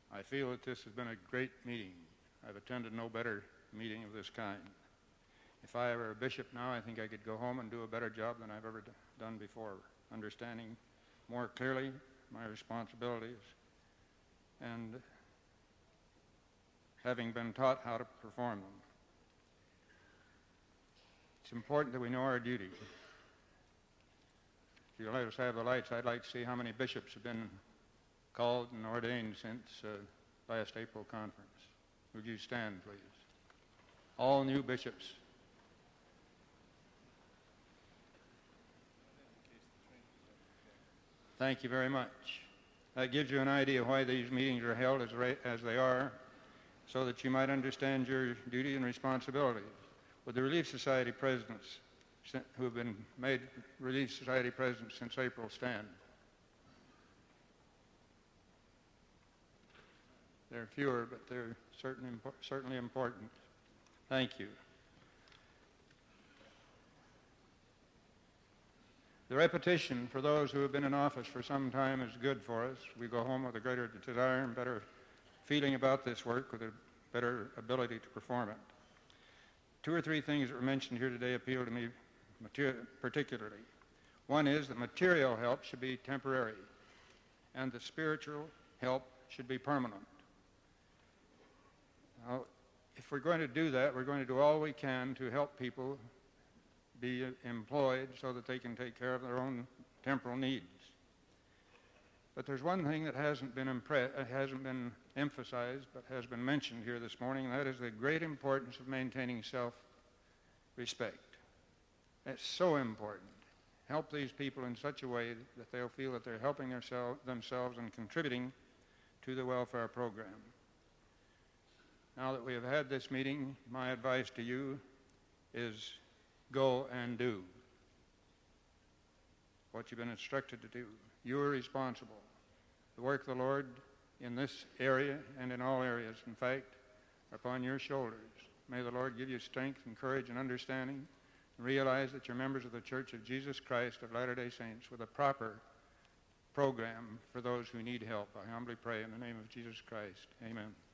I feel that this has been a great meeting. I've attended no better meeting of this kind. If I were a bishop now, I think I could go home and do a better job than I've ever done before, understanding more clearly my responsibilities and having been taught how to perform them. It's important that we know our duty. If you'll let us have the lights, I'd like to see how many bishops have been called and ordained since last April conference. Would you stand, please? All new bishops. Thank you very much. That gives you an idea why these meetings are held as they are, so that you might understand your duty and responsibilities. With the Relief Society presidents who have been made Relief Society presidents since April stand. There are fewer, but they're certainly important. Thank you. The repetition for those who have been in office for some time is good for us. We go home with a greater desire and better feeling about this work, with a better ability to perform it. Two or three things that were mentioned here today appeal to me particularly. One is that material help should be temporary, and the spiritual help should be permanent. Now, if we're going to do that, we're going to do all we can to help people be employed so that they can take care of their own temporal needs. But there's one thing that hasn't been emphasized, but has been mentioned here this morning, and that is the great importance of maintaining self-respect. That's so important. Help these people in such a way that they'll feel that they're helping themselves and contributing to the welfare program. Now that we have had this meeting, my advice to you is go and do what you've been instructed to do. You are responsible. The work of the Lord in this area and in all areas, in fact, are upon your shoulders. May the Lord give you strength and courage and understanding, and realize that you're members of the Church of Jesus Christ of Latter-day Saints with a proper program for those who need help. I humbly pray in the name of Jesus Christ. Amen.